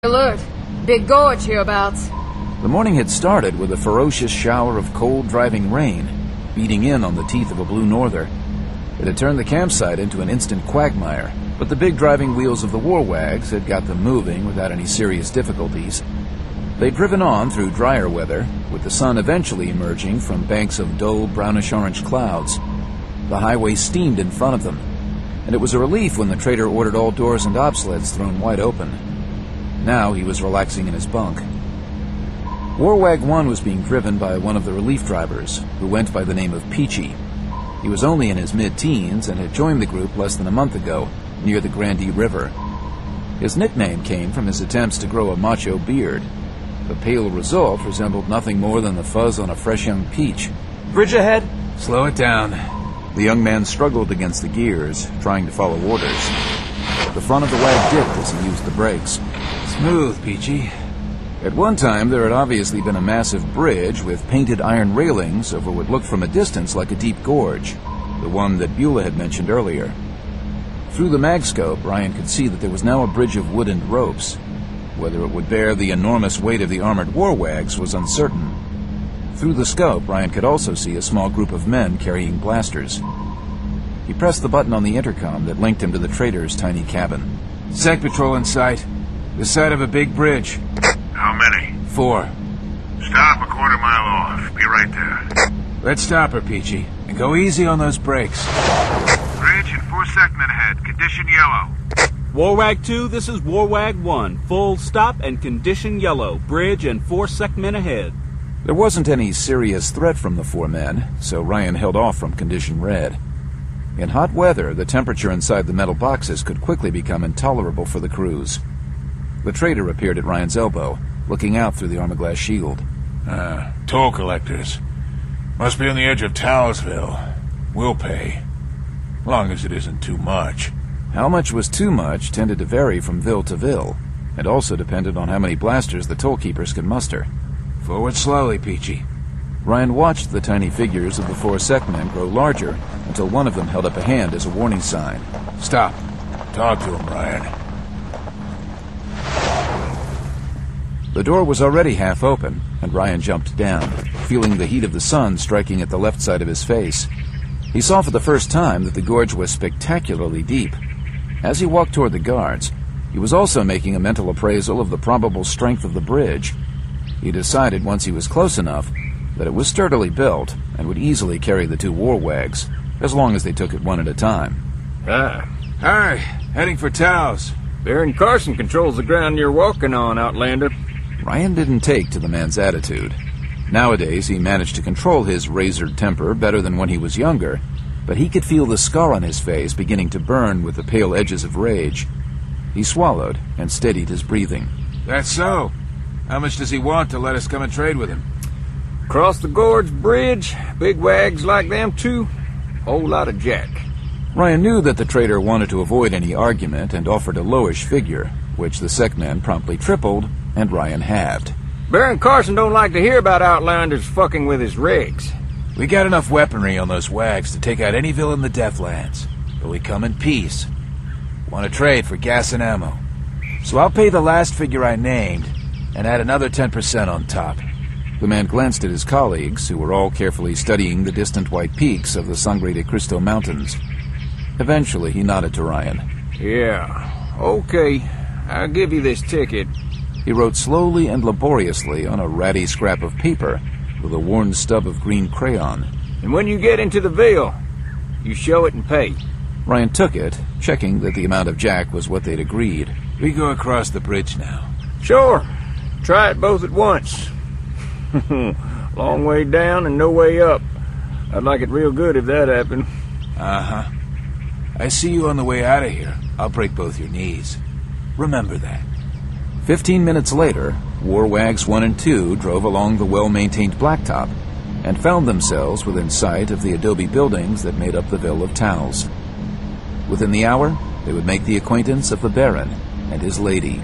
Alert! Big gorge hereabouts. The morning had started with a ferocious shower of cold, driving rain, beating in on the teeth of a blue norther. It had turned the campsite into an instant quagmire, but the big driving wheels of the war wags had got them moving without any serious difficulties. They'd driven on through drier weather, with the sun eventually emerging from banks of dull, brownish-orange clouds. The highway steamed in front of them, and it was a relief when the trader ordered all doors and obsleds thrown wide open. Now he was relaxing in his bunk. Warwag 1 was being driven by one of the relief drivers, who went by the name of Peachy. He was only in his mid-teens and had joined the group less than a month ago, near the Grandee River. His nickname came from his attempts to grow a macho beard. The pale result resembled nothing more than the fuzz on a fresh young peach. Bridge ahead? Slow it down. The young man struggled against the gears, trying to follow orders. The front of the wag dipped as he used the brakes. Smooth, Peachy. At one time, there had obviously been a massive bridge with painted iron railings over what looked from a distance like a deep gorge, the one that Beulah had mentioned earlier. Through the magscope, Ryan could see that there was now a bridge of wood and ropes. Whether it would bear the enormous weight of the armored war wags was uncertain. Through the scope, Ryan could also see a small group of men carrying blasters. He pressed the button on the intercom that linked him to the trader's tiny cabin. Sec patrol in sight. The side of a big bridge. How many? 4. Stop a quarter mile off. Be right there. Let's stop her, Peachy, and go easy on those brakes. Bridge and 4 second ahead. Condition yellow. Warwag 2, this is Warwag 1. Full stop and condition yellow. Bridge and 4 second ahead. There wasn't any serious threat from the 4 men, so Ryan held off from condition red. In hot weather, the temperature inside the metal boxes could quickly become intolerable for the crews. The trader appeared at Ryan's elbow, looking out through the armor-glass shield. Toll collectors. Must be on the edge of Towsville. We'll pay. Long as it isn't too much. How much was too much tended to vary from ville to ville, and also depended on how many blasters the toll keepers could muster. Forward slowly, Peachy. Ryan watched the tiny figures of the 4 sec men grow larger until one of them held up a hand as a warning sign. Stop. Talk to him, Ryan. The door was already half open, and Ryan jumped down, feeling the heat of the sun striking at the left side of his face. He saw for the first time that the gorge was spectacularly deep. As he walked toward the guards, he was also making a mental appraisal of the probable strength of the bridge. He decided once he was close enough that it was sturdily built and would easily carry the 2 war wags, as long as they took it one at a time. Hi, heading for Taos. Baron Carson controls the ground you're walking on, Outlander. Ryan didn't take to the man's attitude. Nowadays, he managed to control his razored temper better than when he was younger, but he could feel the scar on his face beginning to burn with the pale edges of rage. He swallowed and steadied his breathing. That's so. How much does he want to let us come and trade with him? Across the gorge bridge, big wags like them too. Whole lot of jack. Ryan knew that the trader wanted to avoid any argument and offered a lowish figure, which the sec man promptly tripled, and Ryan halved. Baron Carson don't like to hear about Outlanders fucking with his rigs. We got enough weaponry on those wags to take out any villain in the Deathlands, but we come in peace. Want to trade for gas and ammo. So I'll pay the last figure I named, and add another 10% on top. The man glanced at his colleagues, who were all carefully studying the distant white peaks of the Sangre de Cristo Mountains. Eventually, he nodded to Ryan. Yeah, okay. I'll give you this ticket. He wrote slowly and laboriously on a ratty scrap of paper with a worn stub of green crayon. And when you get into the Ville, you show it and pay. Ryan took it, checking that the amount of jack was what they'd agreed. We go across the bridge now. Sure. Try it both at once. Long way down and no way up. I'd like it real good if that happened. Uh-huh. I see you on the way out of here. I'll break both your knees. Remember that. 15 minutes later, War Wags 1 and 2 drove along the well-maintained blacktop and found themselves within sight of the adobe buildings that made up the Ville of Taos. Within the hour, they would make the acquaintance of the Baron and his lady.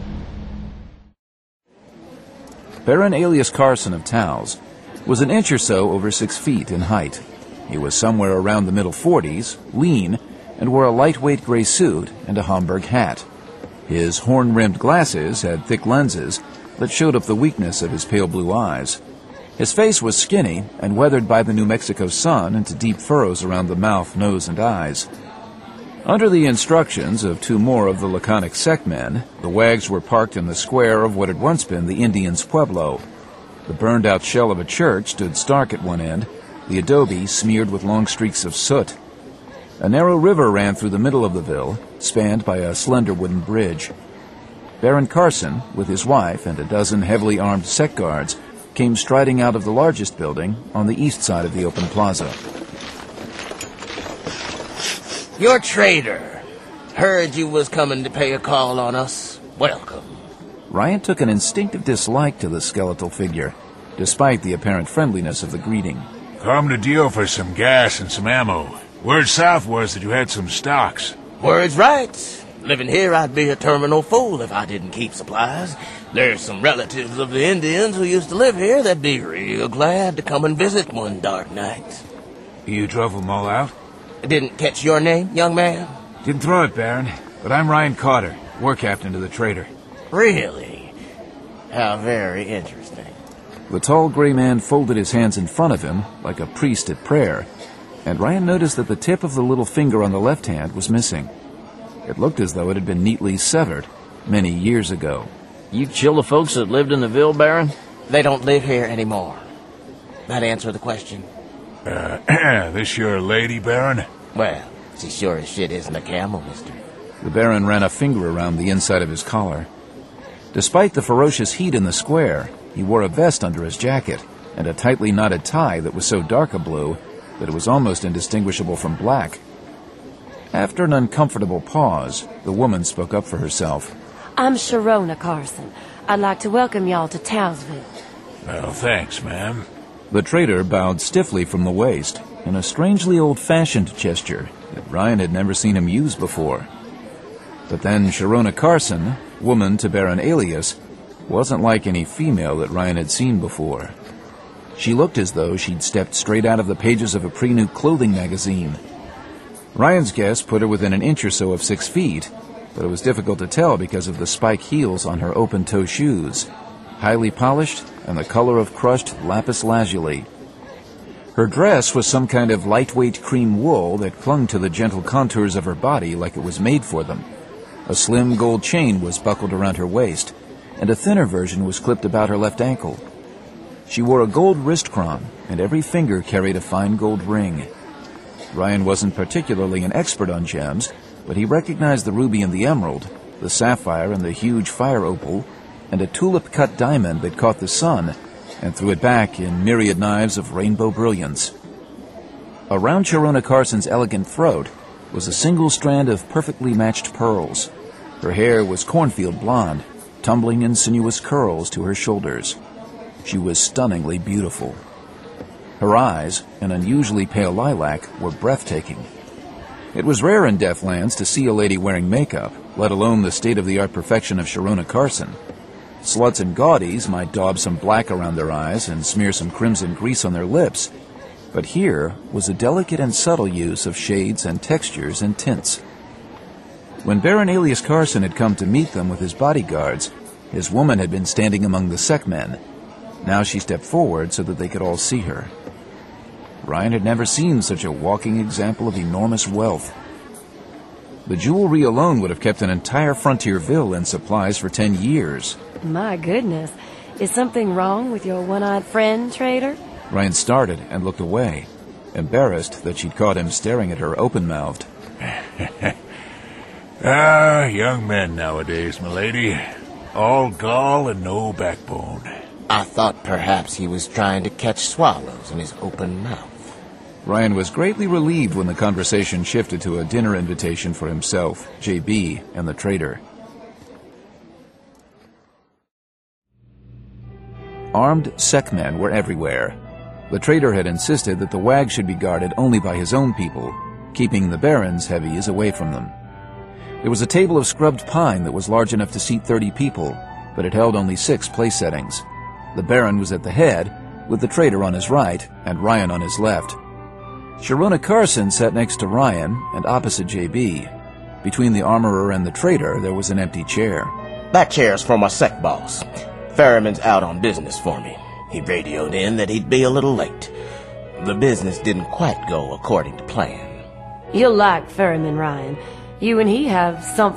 Baron alias Carson of Taos was an inch or so over 6 feet in height. He was somewhere around the middle 40s, lean, and wore a lightweight gray suit and a Homburg hat. His horn-rimmed glasses had thick lenses that showed up the weakness of his pale blue eyes. His face was skinny and weathered by the New Mexico sun into deep furrows around the mouth, nose, and eyes. Under the instructions of two more of the laconic sect men, the wags were parked in the square of what had once been the Indians' pueblo. The burned-out shell of a church stood stark at one end, the adobe smeared with long streaks of soot. A narrow river ran through the middle of the ville, spanned by a slender wooden bridge. Baron Carson, with his wife and a dozen heavily armed sect guards, came striding out of the largest building on the east side of the open plaza. You're trader. Heard you was coming to pay a call on us. Welcome. Ryan took an instinctive dislike to the skeletal figure, despite the apparent friendliness of the greeting. Come to deal for some gas and some ammo. Word south was that you had some stocks. Word's right. Living here, I'd be a terminal fool if I didn't keep supplies. There's some relatives of the Indians who used to live here that'd be real glad to come and visit one dark night. You drove them all out? I didn't catch your name, young man? Didn't throw it, Baron. But I'm Ryan Carter, war captain to the trader. Really? How very interesting. The tall gray man folded his hands in front of him like a priest at prayer, and Ryan noticed that the tip of the little finger on the left hand was missing. It looked as though it had been neatly severed many years ago. You kill the folks that lived in the ville, Baron? They don't live here anymore. That answer the question? This your lady, Baron? Well, she sure as shit isn't a camel, mister. The Baron ran a finger around the inside of his collar. Despite the ferocious heat in the square, he wore a vest under his jacket and a tightly knotted tie that was so dark a blue that it was almost indistinguishable from black. After an uncomfortable pause, the woman spoke up for herself. I'm Sharona Carson. I'd like to welcome y'all to Townsville. Well, thanks, ma'am. The trader bowed stiffly from the waist in a strangely old-fashioned gesture that Ryan had never seen him use before. But then Sharona Carson, woman to Baron Alias, wasn't like any female that Ryan had seen before. She looked as though she'd stepped straight out of the pages of a pre-new clothing magazine. Ryan's guess put her within an inch or so of 6 feet, but it was difficult to tell because of the spike heels on her open-toe shoes, highly polished and the color of crushed lapis lazuli. Her dress was some kind of lightweight cream wool that clung to the gentle contours of her body like it was made for them. A slim gold chain was buckled around her waist, and a thinner version was clipped about her left ankle. She wore a gold wrist crown, and every finger carried a fine gold ring. Ryan wasn't particularly an expert on gems, but he recognized the ruby and the emerald, the sapphire and the huge fire opal, and a tulip-cut diamond that caught the sun and threw it back in myriad knives of rainbow brilliance. Around Sharona Carson's elegant throat was a single strand of perfectly matched pearls. Her hair was cornfield blonde, tumbling in sinuous curls to her shoulders. She was stunningly beautiful. Her eyes, an unusually pale lilac, were breathtaking. It was rare in Deathlands to see a lady wearing makeup, let alone the state-of-the-art perfection of Sharona Carson. Sluts and gaudies might daub some black around their eyes and smear some crimson grease on their lips, but here was a delicate and subtle use of shades and textures and tints. When Baron Alias Carson had come to meet them with his bodyguards, his woman had been standing among the sect men. Now she stepped forward so that they could all see her. Ryan had never seen such a walking example of enormous wealth. The jewelry alone would have kept an entire frontier ville in supplies for 10 years. My goodness. Is something wrong with your one-eyed friend, trader? Ryan started and looked away, embarrassed that she'd caught him staring at her open-mouthed. Young men nowadays, milady. All gall and no backbone. I thought perhaps he was trying to catch swallows in his open mouth. Ryan was greatly relieved when the conversation shifted to a dinner invitation for himself, J.B., and the trader. Armed Sekmen were everywhere. The trader had insisted that the wag should be guarded only by his own people, keeping the Baron's heavies away from them. There was a table of scrubbed pine that was large enough to seat 30 people, but it held only 6 place settings. The Baron was at the head, with the trader on his right and Ryan on his left. Sharona Carson sat next to Ryan and opposite J.B. Between the armorer and the trader, there was an empty chair. That chair's for my sec boss. Ferryman's out on business for me. He radioed in that he'd be a little late. The business didn't quite go according to plan. You'll like Ferryman, Ryan. You and he have something